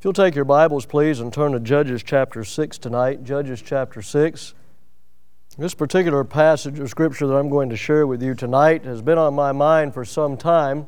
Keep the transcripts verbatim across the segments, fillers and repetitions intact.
If you'll take your Bibles, please, and turn to Judges chapter six tonight. Judges chapter six. This particular passage of Scripture that I'm going to share with you tonight has been on my mind for some time.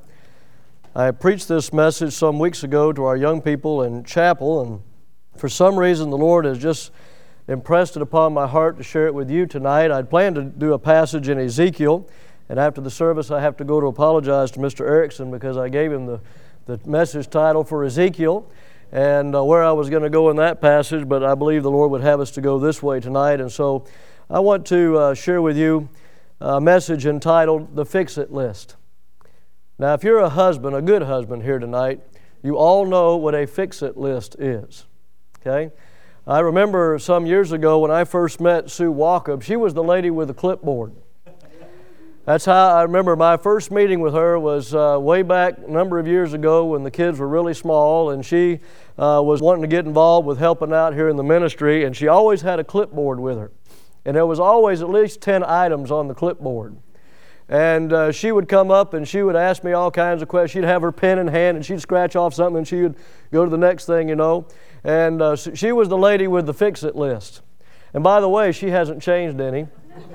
I preached this message some weeks ago to our young people in chapel, and for some reason the Lord has just impressed it upon my heart to share it with you tonight. I'd planned to do a passage in Ezekiel, and after the service I have to go to apologize to Mister Erickson because I gave him the, the message title for Ezekiel and uh, where I was going to go in that passage, but I believe the Lord would have us to go this way tonight, and so I want to uh, share with you a message entitled The Fix-It List. Now, if you're a husband, a good husband here tonight, you all know what a fix-it list is, okay? I remember some years ago when I first met Sue Walkup, she was the lady with the clipboard. That's how I remember my first meeting with her was uh, way back a number of years ago when the kids were really small, and she uh, was wanting to get involved with helping out here in the ministry, and she always had a clipboard with her. And there was always at least ten items on the clipboard. And uh, she would come up and she would ask me all kinds of questions. She'd have her pen in hand and she'd scratch off something and she would go to the next thing, you know. And uh, she was the lady with the fix-it list. And by the way, she hasn't changed any.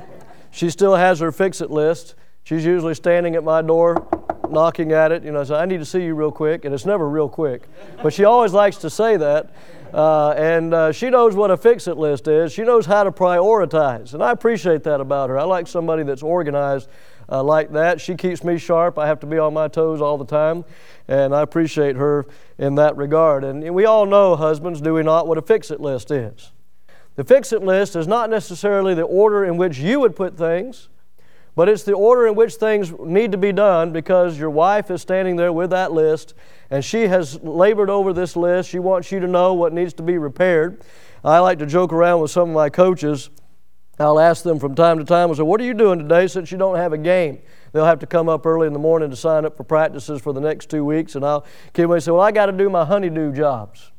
She still has her fix-it list. She's usually standing at my door, knocking at it. You know, so I need to see you real quick. And it's never real quick. But she always likes to say that. Uh, and uh, she knows what a fix-it list is. She knows how to prioritize. And I appreciate that about her. I like somebody that's organized uh, like that. She keeps me sharp. I have to be on my toes all the time. And I appreciate her in that regard. And we all know, husbands, do we not, what a fix-it list is. The fix-it list is not necessarily the order in which you would put things, but it's the order in which things need to be done because your wife is standing there with that list and she has labored over this list. She wants you to know what needs to be repaired. I like to joke around with some of my coaches. I'll ask them from time to time, I say, what are you doing today since you don't have a game? They'll have to come up early in the morning to sign up for practices for the next two weeks. And I'll keep away and say, well, I got to do my honeydew jobs.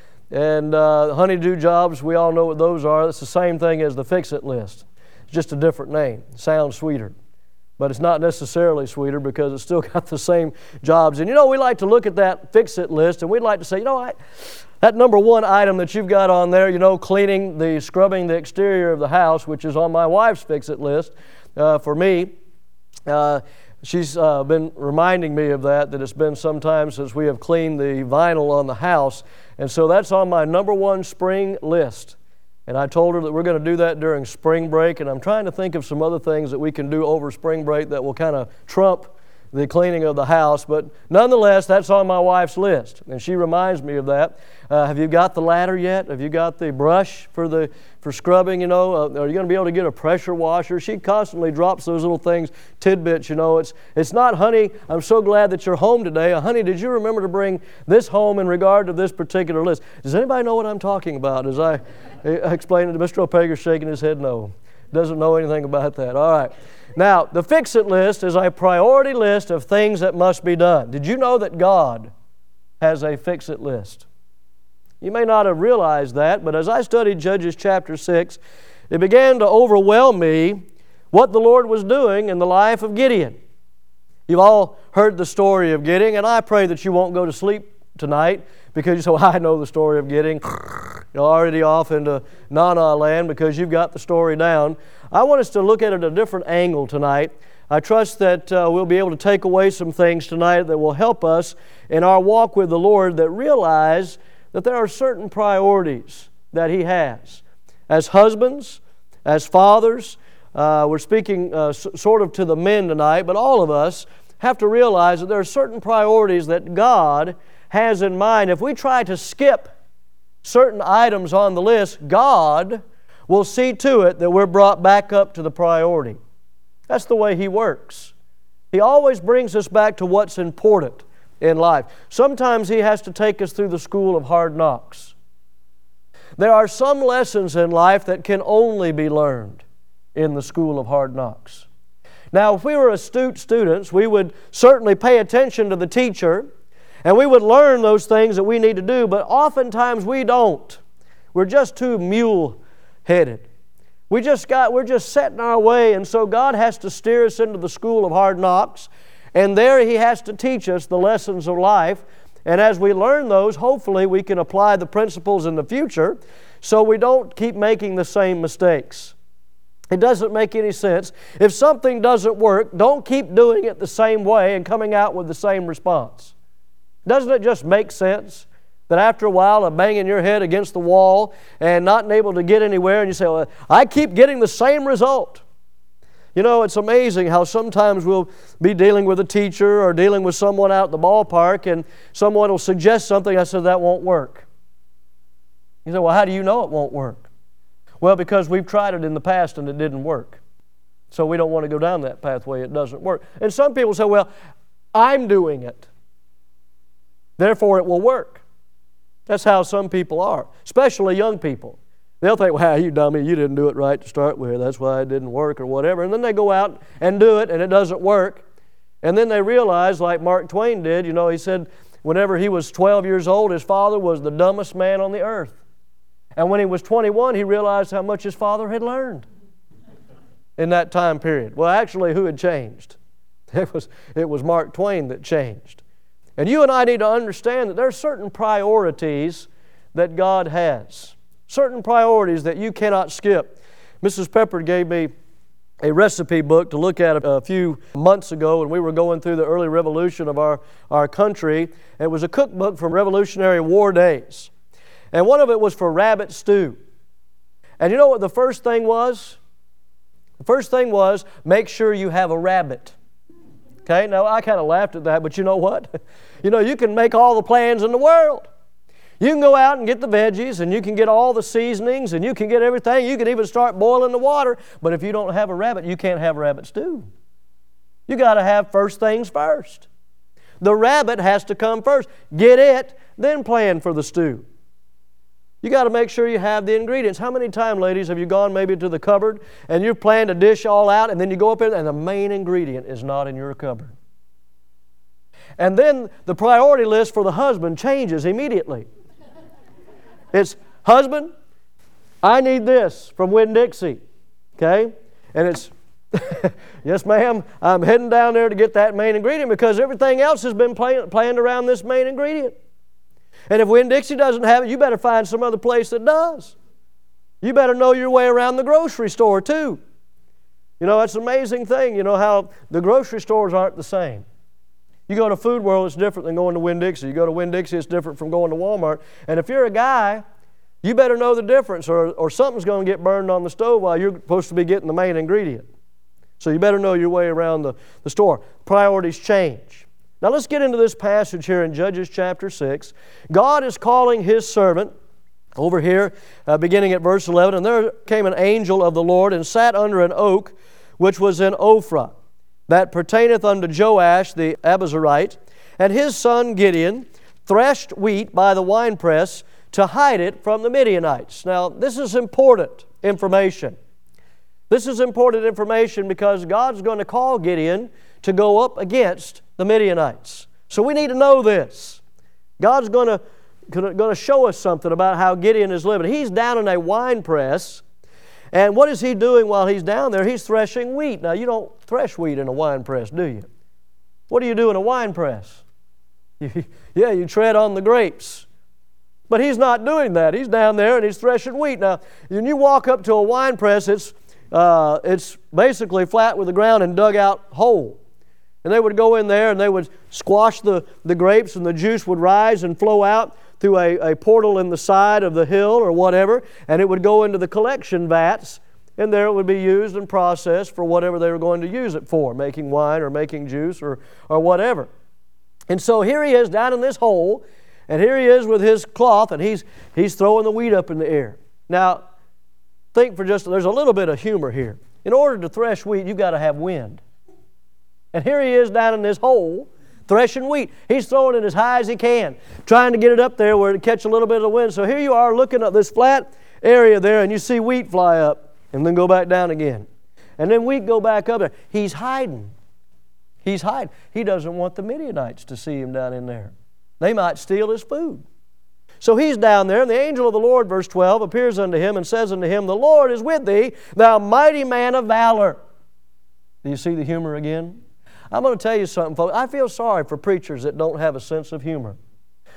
And uh, honeydew jobs, we all know what those are. It's the same thing as the fix-it list. It's just a different name. It sounds sweeter. But it's not necessarily sweeter because it's still got the same jobs. And you know, we like to look at that fix-it list and we'd like to say, you know, I, that number one item that you've got on there, you know, cleaning the, scrubbing the exterior of the house, which is on my wife's fix-it list uh, for me. Uh, she's uh, been reminding me of that, that it's been some time since we have cleaned the vinyl on the house. And so that's on my number one spring list. And I told her that we're going to do that during spring break, and I'm trying to think of some other things that we can do over spring break that will kind of trump the cleaning of the house. But nonetheless, that's on my wife's list, and she reminds me of that. Uh, have you got the ladder yet? Have you got the brush for the for scrubbing, you know? Uh, are you going to be able to get a pressure washer? She constantly drops those little things, tidbits, you know. It's it's not, honey, I'm so glad that you're home today. Uh, honey, did you remember to bring this home in regard to this particular list? Does anybody know what I'm talking about? As I explained it to Mister O'Pager, shaking his head no. Doesn't know anything about that. All right. Now, the fix-it list is a priority list of things that must be done. Did you know that God has a fix-it list? You may not have realized that, but as I studied Judges chapter six, it began to overwhelm me what the Lord was doing in the life of Gideon. You've all heard the story of Gideon, and I pray that you won't go to sleep tonight because you say, well, I know the story of Gideon. You're already off into na-na land because you've got the story down. I want us to look at it at a different angle tonight. I trust that uh, we'll be able to take away some things tonight that will help us in our walk with the Lord, that realize that there are certain priorities that He has. As husbands, as fathers, uh, we're speaking uh, s- sort of to the men tonight, but all of us have to realize that there are certain priorities that God has in mind. If we try to skip certain items on the list, God will see to it that we're brought back up to the priority. That's the way He works. He always brings us back to what's important in life. Sometimes He has to take us through the school of hard knocks. There are some lessons in life that can only be learned in the school of hard knocks. Now, if we were astute students, we would certainly pay attention to the teacher, and we would learn those things that we need to do, but oftentimes we don't. We're just too mule-headed. We just got, we're just set in our way, and so God has to steer us into the school of hard knocks, and there He has to teach us the lessons of life. And as we learn those, hopefully we can apply the principles in the future so we don't keep making the same mistakes. It doesn't make any sense. If something doesn't work, don't keep doing it the same way and coming out with the same response. Doesn't it just make sense that after a while of banging your head against the wall and not able to get anywhere, and you say, well, I keep getting the same result? You know, it's amazing how sometimes we'll be dealing with a teacher or dealing with someone out at the ballpark, and someone will suggest something. I said, that won't work. You say, well, how do you know it won't work? Well, because we've tried it in the past and it didn't work. So we don't want to go down that pathway. It doesn't work. And some people say, well, I'm doing it, therefore it will work. That's how some people are, especially young people. They'll think, well, you dummy, you didn't do it right to start with. That's why it didn't work or whatever. And then they go out and do it and it doesn't work. And then they realize, like Mark Twain did, you know, he said whenever he was twelve years old, his father was the dumbest man on the earth. And when he was twenty-one, he realized how much his father had learned in that time period. Well, actually, who had changed? It was, it was Mark Twain that changed. And you and I need to understand that there are certain priorities that God has. Certain priorities that you cannot skip. Missus Pepper gave me a recipe book to look at a few months ago when we were going through the early revolution of our, our country. It was a cookbook from Revolutionary War days. And one of it was for rabbit stew. And you know what the first thing was? The first thing was, make sure you have a rabbit. Okay, now I kind of laughed at that, but you know what? You know, you can make all the plans in the world. You can go out and get the veggies, and you can get all the seasonings, and you can get everything. You can even start boiling the water. But if you don't have a rabbit, you can't have rabbit stew. You got to have first things first. The rabbit has to come first. Get it, then plan for the stew. You got to make sure you have the ingredients. How many times, ladies, have you gone maybe to the cupboard and you've planned a dish all out, and then you go up there and the main ingredient is not in your cupboard? And then the priority list for the husband changes immediately. It's, husband, I need this from Winn-Dixie. Okay? And it's, yes, ma'am, I'm heading down there to get that main ingredient because everything else has been plan- planned around this main ingredient. And if Winn-Dixie doesn't have it, you better find some other place that does. You better know your way around the grocery store too. You know, it's an amazing thing, you know, how the grocery stores aren't the same. You go to Food World, it's different than going to Winn-Dixie. You go to Winn-Dixie, it's different from going to Walmart. And if you're a guy, you better know the difference, or, or something's going to get burned on the stove while you're supposed to be getting the main ingredient. So you better know your way around the, the store. Priorities change. Now let's get into this passage here in Judges chapter six. God is calling His servant over here, uh, beginning at verse eleven. And there came an angel of the Lord and sat under an oak which was in Ophrah, that pertaineth unto Joash the Abiezrite. And his son Gideon threshed wheat by the winepress to hide it from the Midianites. Now this is important information. This is important information because God's going to call Gideon to go up against the Midianites. So we need to know this. God's going to, going to show us something about how Gideon is living. He's down in a wine press, and what is he doing while he's down there? He's threshing wheat. Now, you don't thresh wheat in a wine press, do you? What do you do in a wine press? You, yeah, you tread on the grapes. But he's not doing that. He's down there and he's threshing wheat. Now, when you walk up to a wine press, it's, uh, it's basically flat with the ground and dug out hole. And they would go in there and they would squash the, the grapes, and the juice would rise and flow out through a, a portal in the side of the hill or whatever, and it would go into the collection vats, and there it would be used and processed for whatever they were going to use it for, making wine or making juice or, or whatever. And so here he is down in this hole, and here he is with his cloth, and he's, he's throwing the wheat up in the air. Now, think for just, there's a little bit of humor here. In order to thresh wheat, you've got to have wind. And here he is down in this hole, threshing wheat. He's throwing it as high as he can, trying to get it up there where it catch a little bit of the wind. So here you are looking at this flat area there, and you see wheat fly up and then go back down again. And then wheat go back up there. He's hiding. He's hiding. He doesn't want the Midianites to see him down in there. They might steal his food. So he's down there, and the angel of the Lord, verse twelve, appears unto him and says unto him, The Lord is with thee, thou mighty man of valor. Do you see the humor again? I'm going to tell you something, folks. I feel sorry for preachers that don't have a sense of humor.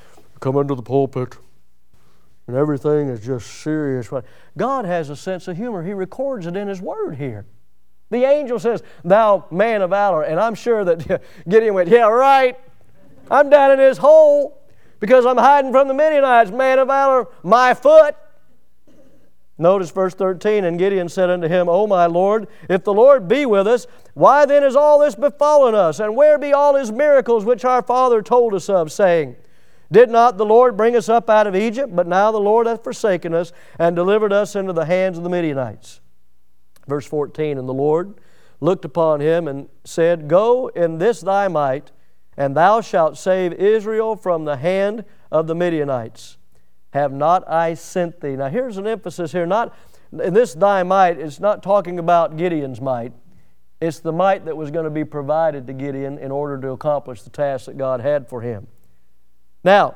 come into the pulpit, and everything is just serious. God has a sense of humor. He records it in His Word here. The angel says, thou man of valor. And I'm sure that Gideon went, yeah, right. I'm down in this hole because I'm hiding from the Midianites. Man of valor, my foot. Notice verse thirteen, and Gideon said unto him, O my Lord, if the Lord be with us, why then is all this befallen us? And where be all His miracles which our father told us of, saying, did not the Lord bring us up out of Egypt? But now the Lord hath forsaken us and delivered us into the hands of the Midianites. Verse fourteen, and the Lord looked upon him and said, go in this thy might, and thou shalt save Israel from the hand of the Midianites. Have not I sent thee? Now here's an emphasis here. Not in this thy might, it's not talking about Gideon's might. It's the might that was going to be provided to Gideon in order to accomplish the task that God had for him. Now,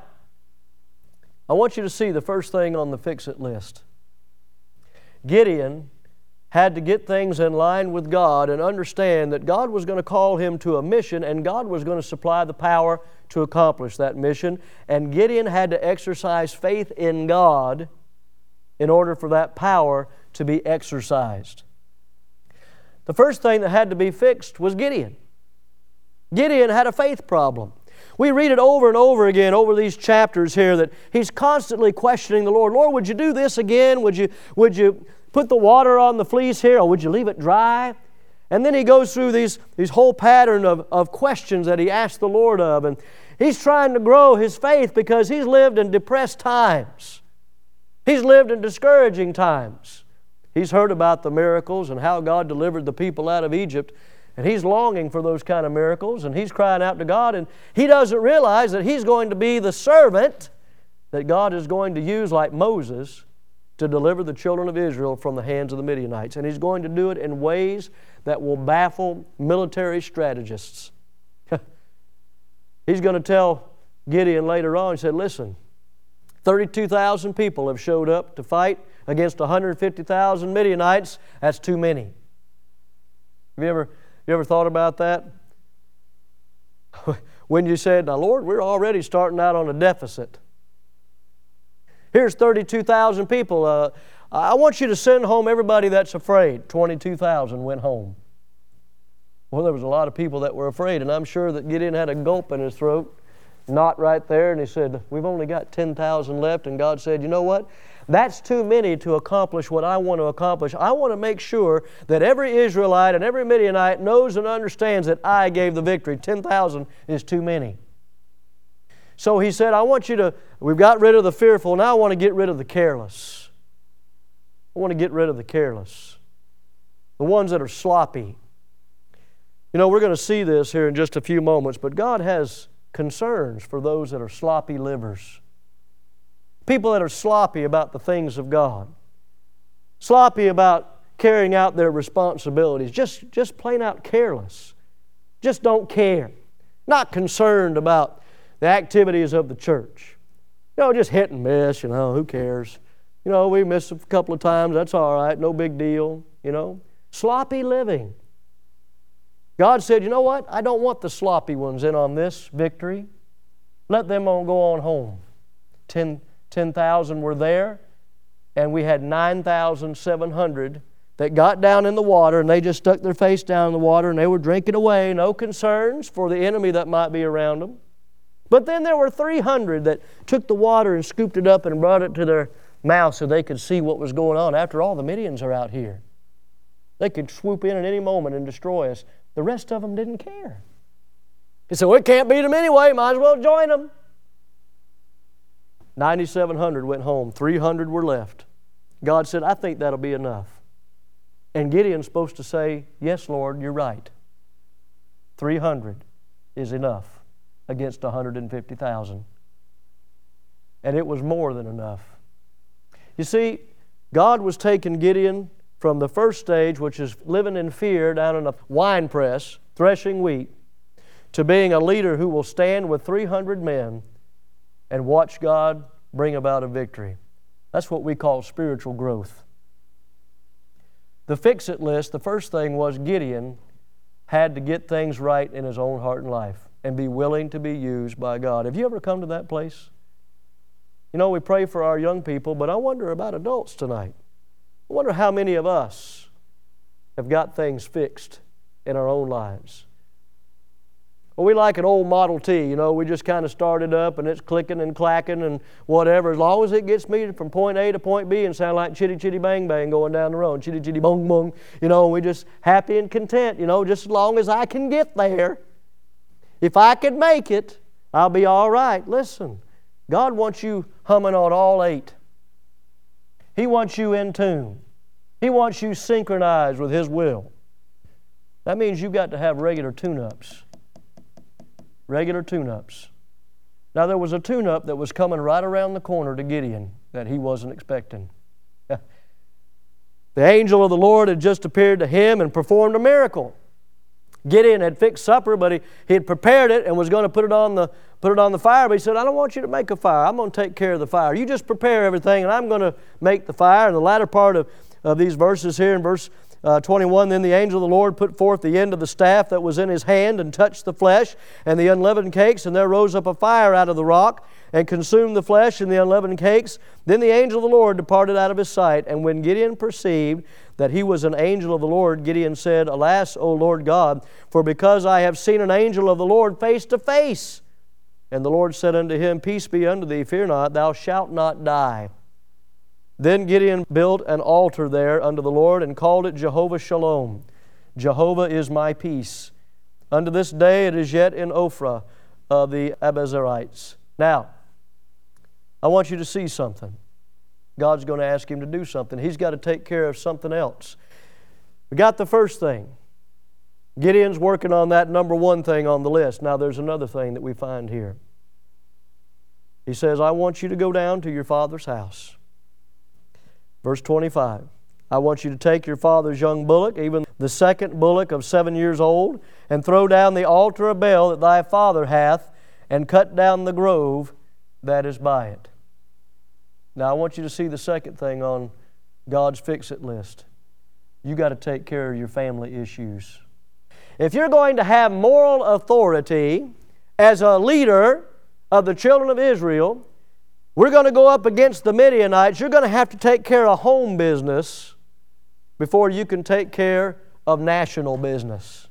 I want you to see the first thing on the fix-it list. Gideon had to get things in line with God and understand that God was going to call him to a mission and God was going to supply the power to accomplish that mission. And Gideon had to exercise faith in God in order for that power to be exercised. The first thing that had to be fixed was Gideon. Gideon had a faith problem. We read it over and over again over these chapters here that he's constantly questioning the Lord. Lord, would you do this again? Would you, would you put the water on the fleece here, or would you leave it dry? And then he goes through these, these whole pattern of, of questions that he asks the Lord of. And he's trying to grow his faith because he's lived in depressed times. He's lived in discouraging times. He's heard about the miracles and how God delivered the people out of Egypt. And he's longing for those kind of miracles, and he's crying out to God, and he doesn't realize that he's going to be the servant that God is going to use like Moses to deliver the children of Israel from the hands of the Midianites. And he's going to do it in ways that will baffle military strategists. He's going to tell Gideon later on, he said, listen, thirty-two thousand people have showed up to fight against one hundred fifty thousand Midianites. That's too many. Have you ever... You ever thought about that? When you said, now Lord, we're already starting out on a deficit. Here's thirty-two thousand people. Uh, I want you to send home everybody that's afraid. twenty-two thousand went home. Well, there was a lot of people that were afraid, and I'm sure that Gideon had a gulp in his throat, knot right there, and he said, we've only got ten thousand left, and God said, you know what? That's too many to accomplish what I want to accomplish. I want to make sure that every Israelite and every Midianite knows and understands that I gave the victory. ten thousand is too many. So he said, I want you to, we've got rid of the fearful, now I want to get rid of the careless. I want to get rid of the careless. The ones that are sloppy. You know, we're going to see this here in just a few moments, but God has concerns for those that are sloppy livers. People that are sloppy about the things of God. Sloppy about carrying out their responsibilities. Just, just plain out careless. Just don't care. Not concerned about the activities of the church. You know, just hit and miss, you know, who cares? You know, we missed a couple of times, that's all right, no big deal, you know. Sloppy living. God said, you know what? I don't want the sloppy ones in on this victory. Let them all go on home. Ten ten thousand were there, and we had nine thousand seven hundred that got down in the water, and they just stuck their face down in the water, and they were drinking away, no concerns for the enemy that might be around them. But then there were three hundred that took the water and scooped it up and brought it to their mouth so they could see what was going on. After all, the Midians are out here. They could swoop in at any moment and destroy us. The rest of them didn't care. They said, well, we can't beat them anyway, might as well join them. ninety-seven hundred went home. three hundred were left. God said, I think that'll be enough. And Gideon's supposed to say, yes, Lord, you're right. three hundred is enough against one hundred fifty thousand. And it was more than enough. You see, God was taking Gideon from the first stage, which is living in fear down in a wine press, threshing wheat, to being a leader who will stand with three hundred men and watch God bring about a victory. That's what we call spiritual growth. The fix-it list, the first thing was Gideon had to get things right in his own heart and life and be willing to be used by God. Have you ever come to that place You know, we pray for our young people, but I wonder about adults tonight. I wonder how many of us have got things fixed in our own lives. Well, we like an old Model T, you know, we just kind of start it up and it's clicking and clacking and whatever. As long as it gets me from point A to point B and sound like chitty chitty bang bang going down the road, chitty chitty bong bong, you know, we're just happy and content, you know, just as long as I can get there. If I can make it, I'll be all right. Listen, God wants you humming on all eight. He wants you in tune. He wants you synchronized with His will. That means you've got to have regular tune-ups. Regular tune-ups. Now, there was a tune-up that was coming right around the corner to Gideon that he wasn't expecting. The angel of the Lord had just appeared to him and performed a miracle. Gideon had fixed supper, but he, he had prepared it and was going to put it on the put it on the fire. But he said, I don't want you to make a fire. I'm going to take care of the fire. You just prepare everything, and I'm going to make the fire. In the latter part of, of these verses here, in verse uh, twenty-one, then the angel of the Lord put forth the end of the staff that was in his hand and touched the flesh and the unleavened cakes, and there rose up a fire out of the rock and consumed the flesh and the unleavened cakes. Then the angel of the Lord departed out of his sight. And when Gideon perceived that he was an angel of the Lord, Gideon said, Alas, O Lord God, for because I have seen an angel of the Lord face to face. And the Lord said unto him, Peace be unto thee, fear not, thou shalt not die. Then Gideon built an altar there unto the Lord and called it Jehovah Shalom. Jehovah is my peace. Unto this day it is yet in Ophrah of the Abiezrites. Now, I want you to see something. God's going to ask him to do something. He's got to take care of something else. We got the first thing. Gideon's working on that number one thing on the list. Now there's another thing that we find here. He says, I want you to go down to your father's house. Verse twenty-five. I want you to take your father's young bullock, even the second bullock of seven years old, and throw down the altar of Baal that thy father hath, and cut down the grove that is by it. Now I want you to see the second thing on God's fix-it list. You got to take care of your family issues. If you're going to have moral authority as a leader of the children of Israel, we're going to go up against the Midianites. You're going to have to take care of home business before you can take care of national business.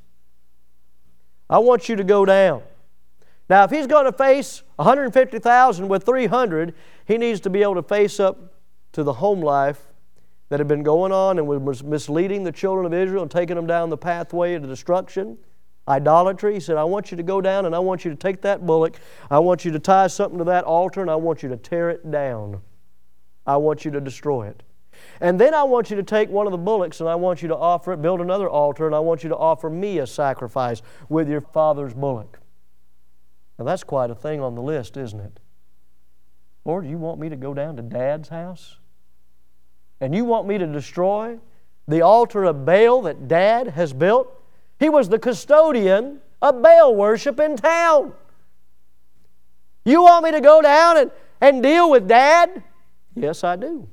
I want you to go down. Now, if he's going to face one hundred fifty thousand with three hundred, he needs to be able to face up to the home life that had been going on and was misleading the children of Israel and taking them down the pathway to destruction. Idolatry. He said, I want you to go down and I want you to take that bullock. I want you to tie something to that altar and I want you to tear it down. I want you to destroy it. And then I want you to take one of the bullocks and I want you to offer it, build another altar, and I want you to offer me a sacrifice with your father's bullock. Now that's quite a thing on the list, isn't it? Lord, you want me to go down to Dad's house? And you want me to destroy the altar of Baal that Dad has built? He was the custodian of Baal worship in town. You want me to go down and, and deal with Dad? Yes, I do.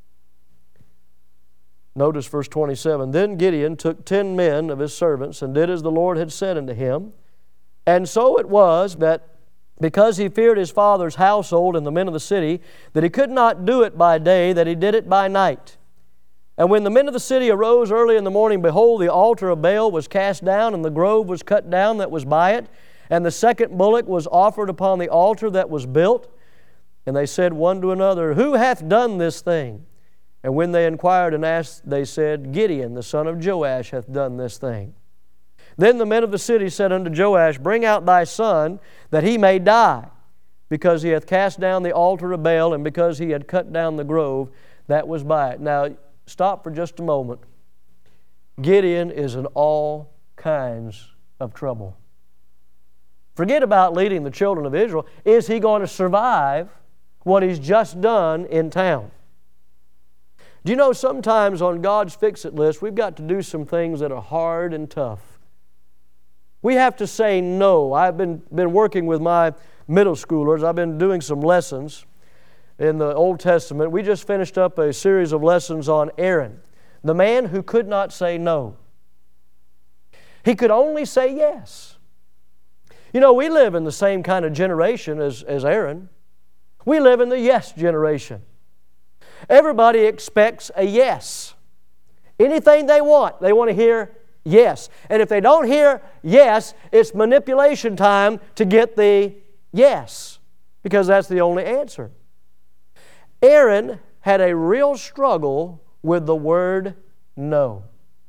Notice verse twenty-seven. Then Gideon took ten men of his servants and did as the Lord had said unto him. And so it was that because he feared his father's household and the men of the city, that he could not do it by day, that he did it by night. And when the men of the city arose early in the morning, behold, the altar of Baal was cast down, and the grove was cut down that was by it, and the second bullock was offered upon the altar that was built. And they said one to another, Who hath done this thing? And when they inquired and asked, they said, Gideon, the son of Joash, hath done this thing. Then the men of the city said unto Joash, Bring out thy son, that he may die, because he hath cast down the altar of Baal, and because he had cut down the grove that was by it. Now, stop for just a moment. Gideon is in all kinds of trouble. Forget about leading the children of Israel. Is he going to survive what he's just done in town? Do you know sometimes on God's fix-it list, we've got to do some things that are hard and tough. We have to say no. I've been, been working with my middle schoolers. I've been doing some lessons in the Old Testament. We just finished up a series of lessons on Aaron, the man who could not say no. He could only say yes. You know, we live in the same kind of generation as, as Aaron. We live in the yes generation. Everybody expects a yes. Anything they want, they want to hear yes. And if they don't hear yes, it's manipulation time to get the yes, because that's the only answer. Aaron had a real struggle with the word no.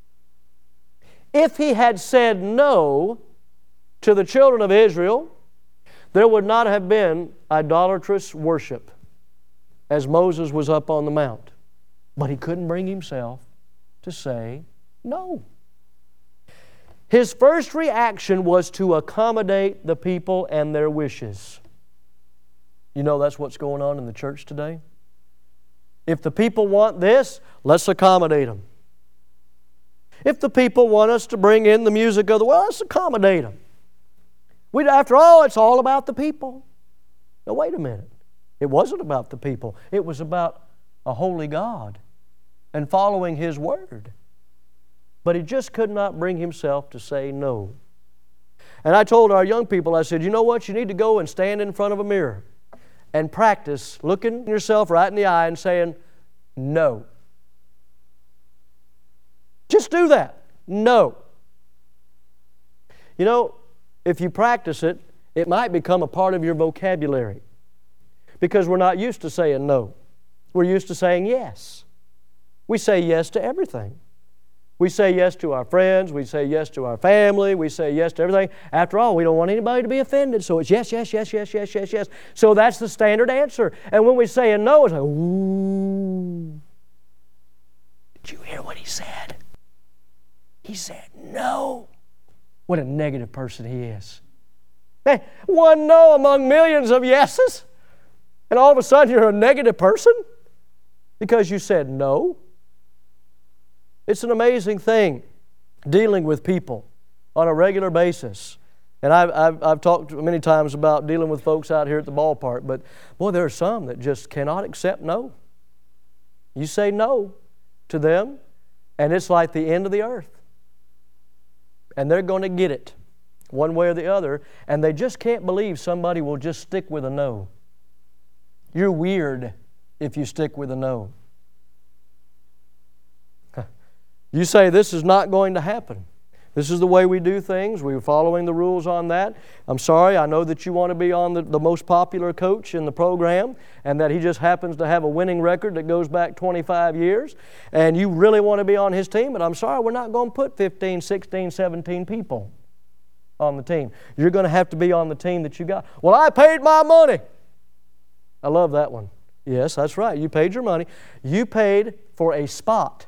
If he had said no to the children of Israel, there would not have been idolatrous worship as Moses was up on the mount. But he couldn't bring himself to say no. His first reaction was to accommodate the people and their wishes. You know that's what's going on in the church today? If the people want this, let's accommodate them. If the people want us to bring in the music of the world, let's accommodate them. We, after all, it's all about the people. Now, wait a minute. It wasn't about the people. It was about a holy God and following His Word. But he just could not bring himself to say no. And I told our young people, I said, you know what? You need to go and stand in front of a mirror and practice looking yourself right in the eye and saying, no. Just do that. No. You know, if you practice it, it might become a part of your vocabulary. Because we're not used to saying no. We're used to saying yes. We say yes to everything. We say yes to our friends. We say yes to our family. We say yes to everything. After all, we don't want anybody to be offended. So it's yes, yes, yes, yes, yes, yes, yes. So that's the standard answer. And when we say a no, it's like, ooh. Did you hear what he said? He said no. What a negative person he is. Hey, one no among millions of yeses. And all of a sudden you're a negative person because you said no. It's an amazing thing dealing with people on a regular basis. And I've, I've, I've talked many times about dealing with folks out here at the ballpark, but boy, there are some that just cannot accept no. You say no to them, and it's like the end of the earth. And they're going to get it one way or the other, and they just can't believe somebody will just stick with a no. You're weird if you stick with a no. You say, this is not going to happen. This is the way we do things. We're following the rules on that. I'm sorry, I know that you want to be on the, the most popular coach in the program and that he just happens to have a winning record that goes back twenty-five years and you really want to be on his team, but I'm sorry, we're not going to put fifteen, sixteen, seventeen people on the team. You're going to have to be on the team that you got. Well, I paid my money. I love that one. Yes, that's right. You paid your money. You paid for a spot.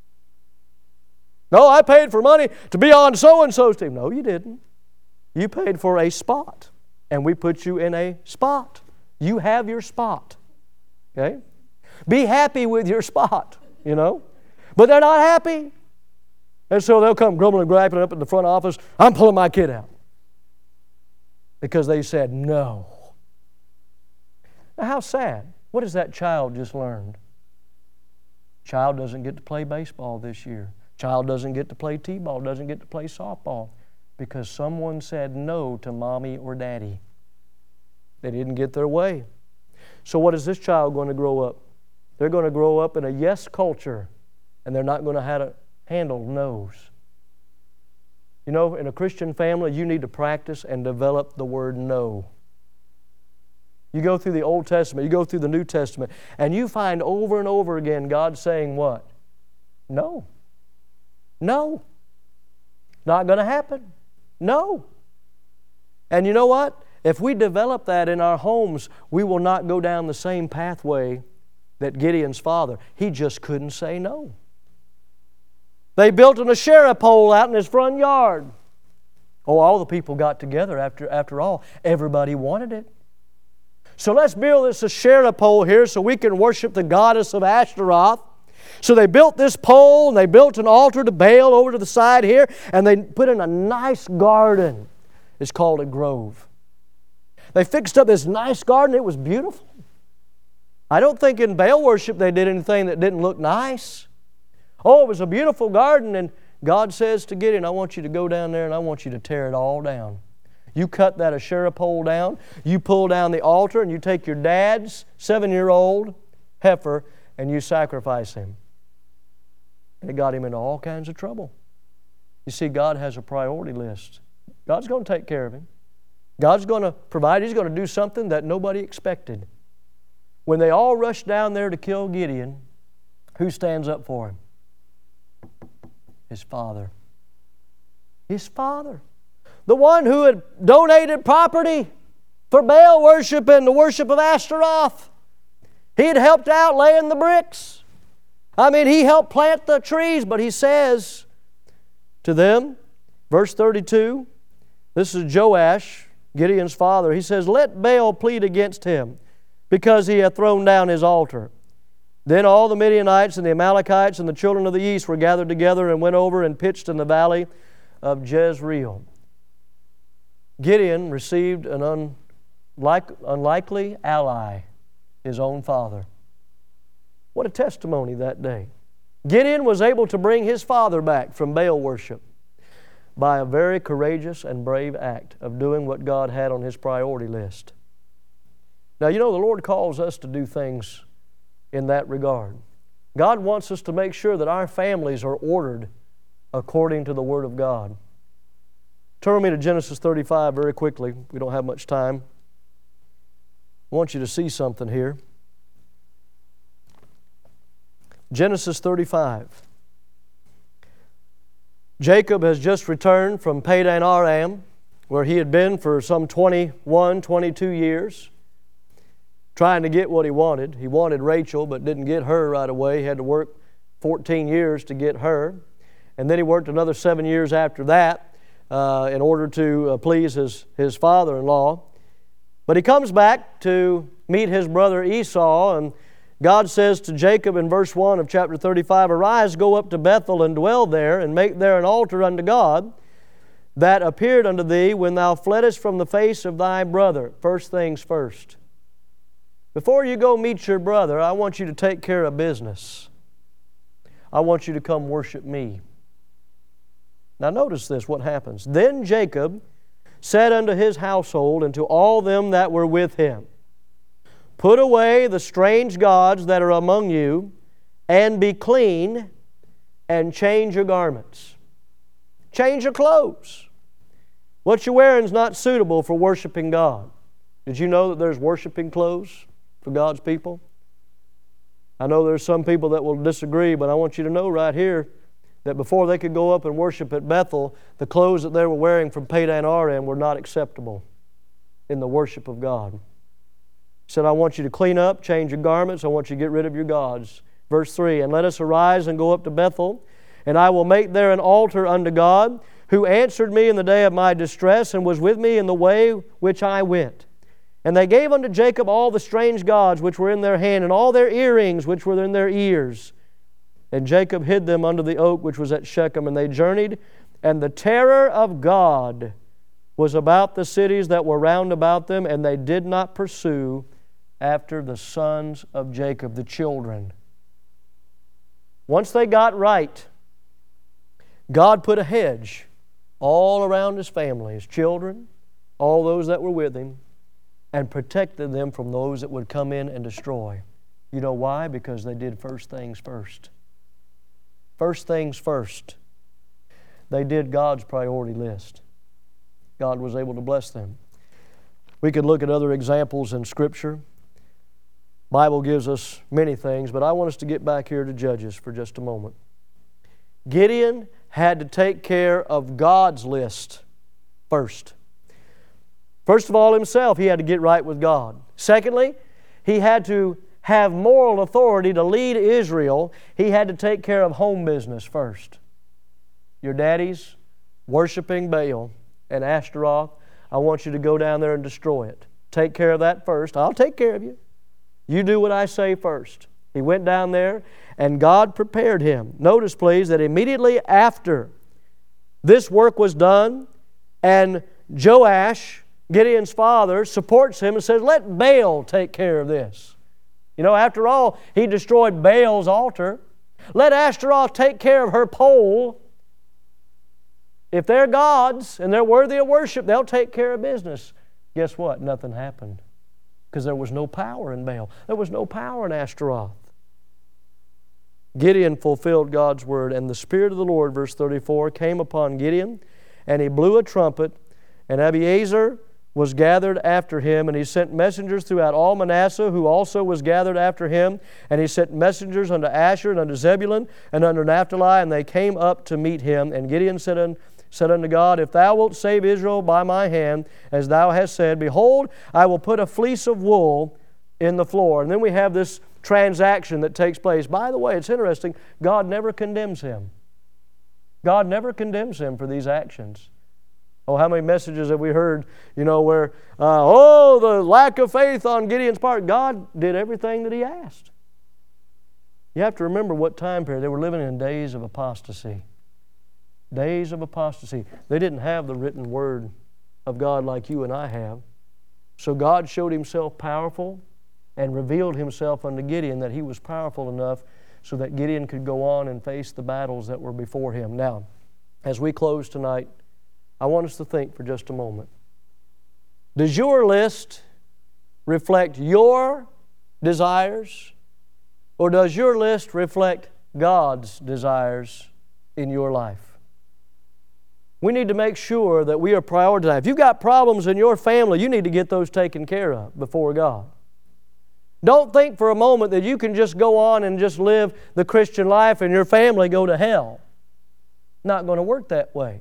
No, I paid for money to be on so-and-so's team. No, you didn't. You paid for a spot, and we put you in a spot. You have your spot. Okay? Be happy with your spot, you know. But they're not happy. And so they'll come grumbling and griping up in the front office, I'm pulling my kid out. Because they said no. Now, how sad. What has that child just learned? Child doesn't get to play baseball this year. Child doesn't get to play t-ball, doesn't get to play softball because someone said no to mommy or daddy. They didn't get their way. So what is this child going to grow up? They're going to grow up in a yes culture, and they're not going to have to handle no's. You know, in a Christian family, you need to practice and develop the word no. You go through the Old Testament, you go through the New Testament, and you find over and over again God saying what? No. No. Not going to happen. No. And you know what? If we develop that in our homes, we will not go down the same pathway that Gideon's father. He just couldn't say no. They built an Asherah pole out in his front yard. Oh, all the people got together after, after all. Everybody wanted it. So let's build this Asherah pole here so we can worship the goddess of Ashtaroth. So they built this pole and they built an altar to Baal over to the side here and they put in a nice garden. It's called a grove. They fixed up this nice garden. It was beautiful. I don't think in Baal worship they did anything that didn't look nice. Oh, it was a beautiful garden and God says to Gideon, I want you to go down there and I want you to tear it all down. You cut that Asherah pole down, you pull down the altar, and you take your dad's seven-year-old heifer and you sacrifice him. And it got him into all kinds of trouble. You see, God has a priority list. God's going to take care of him. God's going to provide. He's going to do something that nobody expected. When they all rushed down there to kill Gideon, who stands up for him? His father. His father. The one who had donated property for Baal worship and the worship of Ashtaroth. He had helped out laying the bricks. I mean, he helped plant the trees, but he says to them, verse thirty-two, this is Joash, Gideon's father. He says, "Let Baal plead against him, because he hath thrown down his altar." Then all the Midianites and the Amalekites and the children of the east were gathered together and went over and pitched in the valley of Jezreel. Gideon received an unlike, unlikely ally, his own father. What a testimony that day. Gideon was able to bring his father back from Baal worship by a very courageous and brave act of doing what God had on His priority list. Now, you know, the Lord calls us to do things in that regard. God wants us to make sure that our families are ordered according to the Word of God. Turn with me to Genesis thirty-five very quickly. We don't have much time. I want you to see something here. Genesis thirty-five. Jacob has just returned from Padan Aram, where he had been for some twenty-one, twenty-two years, trying to get what he wanted. He wanted Rachel, but didn't get her right away. He had to work fourteen years to get her. And then he worked another seven years after that uh, in order to uh, please his, his father-in-law. But he comes back to meet his brother Esau, and God says to Jacob in verse one of chapter thirty-five, "Arise, go up to Bethel and dwell there, and make there an altar unto God that appeared unto thee when thou fleddest from the face of thy brother." First things first. Before you go meet your brother, I want you to take care of business. I want you to come worship me. Now notice this, what happens. "Then Jacob said unto his household and to all them that were with him, Put away the strange gods that are among you, and be clean, and change your garments." Change your clothes. What you're wearing is not suitable for worshiping God. Did you know that there's worshiping clothes for God's people? I know there's some people that will disagree, but I want you to know right here that before they could go up and worship at Bethel, the clothes that they were wearing from Padan Aram were not acceptable in the worship of God. He said, "I want you to clean up, change your garments. I want you to get rid of your gods." Verse three, "And let us arise and go up to Bethel, and I will make there an altar unto God, who answered me in the day of my distress, and was with me in the way which I went. And they gave unto Jacob all the strange gods which were in their hand, and all their earrings which were in their ears. And Jacob hid them under the oak which was at Shechem, and they journeyed, and the terror of God was about the cities that were round about them, and they did not pursue after the sons of Jacob," the children. Once they got right, God put a hedge all around his family, his children, all those that were with him, and protected them from those that would come in and destroy. You know why? Because they did first things first. First things first. They did God's priority list. God was able to bless them. We could look at other examples in Scripture. The Bible gives us many things, but I want us to get back here to Judges for just a moment. Gideon had to take care of God's list first. First of all, himself, he had to get right with God. Secondly, he had to have moral authority to lead Israel. He had to take care of home business first. Your daddy's worshiping Baal and Ashtaroth. I want you to go down there and destroy it. Take care of that first. I'll take care of you. You do what I say first. He went down there, and God prepared him. Notice, please, that immediately after this work was done, and Joash, Gideon's father, supports him and says, "Let Baal take care of this." You know, after all, he destroyed Baal's altar. Let Ashtaroth take care of her pole. If they're gods and they're worthy of worship, they'll take care of business. Guess what? Nothing happened. Because there was no power in Baal. There was no power in Ashtaroth. Gideon fulfilled God's word, and the Spirit of the Lord, verse thirty-four, came upon Gideon, and he blew a trumpet, and Abiezer was gathered after him, and he sent messengers throughout all Manasseh, who also was gathered after him, and he sent messengers unto Asher, and unto Zebulun, and unto Naphtali, and they came up to meet him. And Gideon said unto said unto God, If thou wilt save Israel by my hand, as thou hast said, behold, I will put a fleece of wool in the floor. And then we have this transaction that takes place. By the way, it's interesting, God never condemns him. God never condemns him for these actions. Oh, how many messages have we heard, you know, where, uh, oh, the lack of faith on Gideon's part. God did everything that He asked. You have to remember what time period. They were living in days of apostasy. Days of apostasy. They didn't have the written Word of God like you and I have. So God showed Himself powerful and revealed Himself unto Gideon that He was powerful enough so that Gideon could go on and face the battles that were before him. Now, as we close tonight, I want us to think for just a moment. Does your list reflect your desires, or does your list reflect God's desires in your life? We need to make sure that we are prioritizing. If you've got problems in your family, you need to get those taken care of before God. Don't think for a moment that you can just go on and just live the Christian life and your family go to hell. Not going to work that way.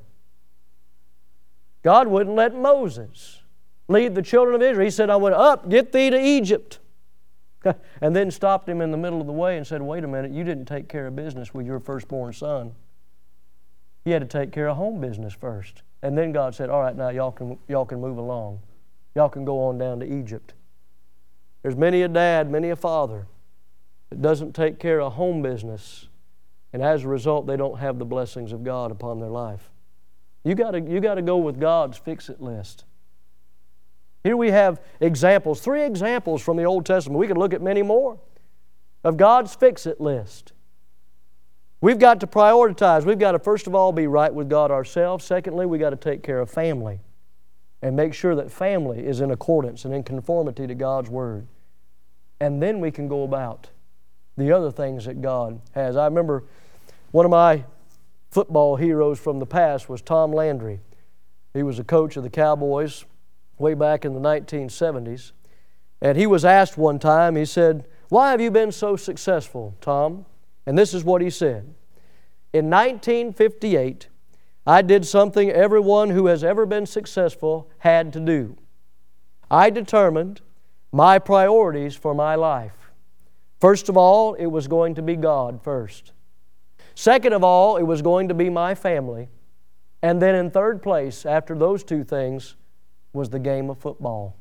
God wouldn't let Moses lead the children of Israel. He said, I went up, get thee to Egypt. And then stopped him in the middle of the way and said, wait a minute, you didn't take care of business with your firstborn son. You had to take care of home business first. And then God said, all right, now y'all can, y'all can move along. Y'all can go on down to Egypt. There's many a dad, many a father that doesn't take care of home business, and as a result, they don't have the blessings of God upon their life. You got to you got to go with God's fix-it list. Here we have examples, three examples from the Old Testament. We could look at many more of God's fix-it list. We've got to prioritize. We've got to, first of all, be right with God ourselves. Secondly, we've got to take care of family and make sure that family is in accordance and in conformity to God's Word. And then we can go about the other things that God has. I remember one of my football heroes from the past was Tom Landry. He was a coach of the Cowboys way back in the nineteen seventies. And he was asked one time, he said, why have you been so successful, Tom? And this is what he said. In nineteen fifty-eight, I did something everyone who has ever been successful had to do. I determined my priorities for my life. First of all, it was going to be God first. Second of all, it was going to be my family. And then in third place, after those two things, was the game of football.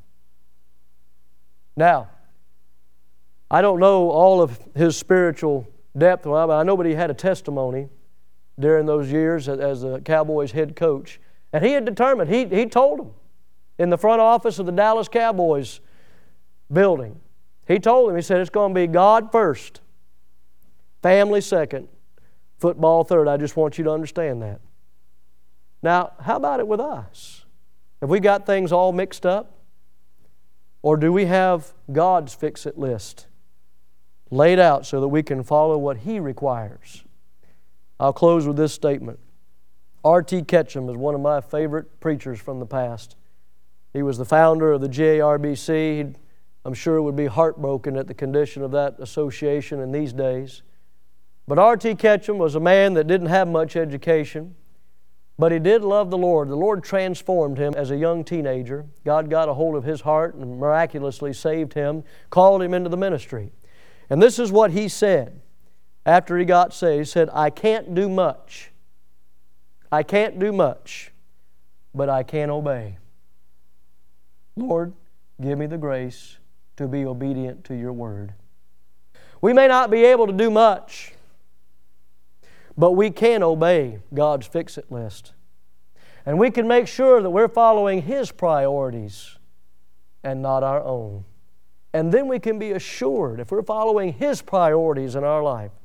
Now, I don't know all of his spiritual depth, but I know that he had a testimony during those years as the Cowboys head coach. And he had determined, he, he told them in the front office of the Dallas Cowboys building, he told them, he said, it's going to be God first, family second, football third. I just want you to understand that. Now, how about it with us? Have we got things all mixed up? Or do we have God's fix-it list laid out so that we can follow what He requires? I'll close with this statement. R T Ketchum is one of my favorite preachers from the past. He was the founder of the J A R B C. He'd, I'm sure would be heartbroken at the condition of that association in these days. But R T Ketchum was a man that didn't have much education, but he did love the Lord. The Lord transformed him as a young teenager. God got a hold of his heart and miraculously saved him, called him into the ministry. And this is what he said after he got saved. He said, I can't do much. I can't do much, but I can obey. Lord, give me the grace to be obedient to Your Word. We may not be able to do much, but we can obey God's fix-it list. And we can make sure that we're following His priorities and not our own. And then we can be assured, if we're following His priorities in our life,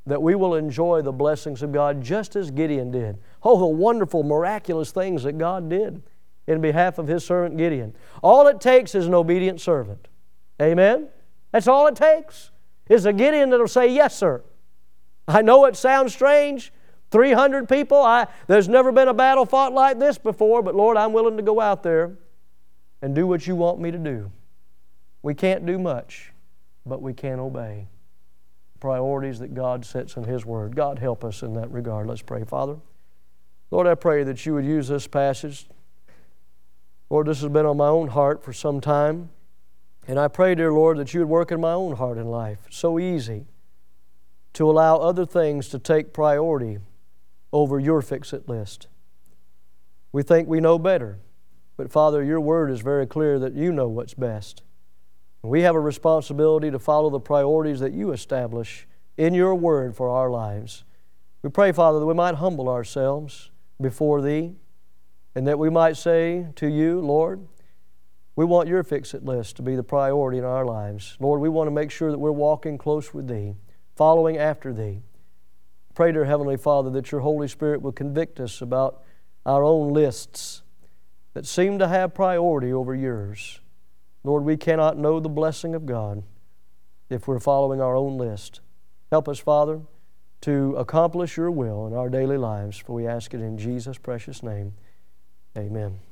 that we will enjoy the blessings of God just as Gideon did. Oh, the wonderful, miraculous things that God did in behalf of His servant Gideon. All it takes is an obedient servant. Amen? That's all it takes, is a Gideon that will say, yes, sir. I know it sounds strange. three hundred people, I, there's never been a battle fought like this before, but Lord, I'm willing to go out there and do what You want me to do. We can't do much, but we can obey priorities that God sets in His Word. God, help us in that regard. Let's pray. Father, Lord, I pray that You would use this passage. Lord, this has been on my own heart for some time, and I pray, dear Lord, that You would work in my own heart and life. It's so easy to allow other things to take priority over Your fix-it list. We think we know better, but Father, Your Word is very clear that You know what's best. We have a responsibility to follow the priorities that You establish in Your Word for our lives. We pray, Father, that we might humble ourselves before Thee, and that we might say to You, Lord, we want Your fix-it list to be the priority in our lives. Lord, we want to make sure that we're walking close with Thee, following after Thee. Pray, dear Heavenly Father, that Your Holy Spirit will convict us about our own lists that seem to have priority over Yours. Lord, we cannot know the blessing of God if we're following our own list. Help us, Father, to accomplish Your will in our daily lives, for we ask it in Jesus' precious name. Amen.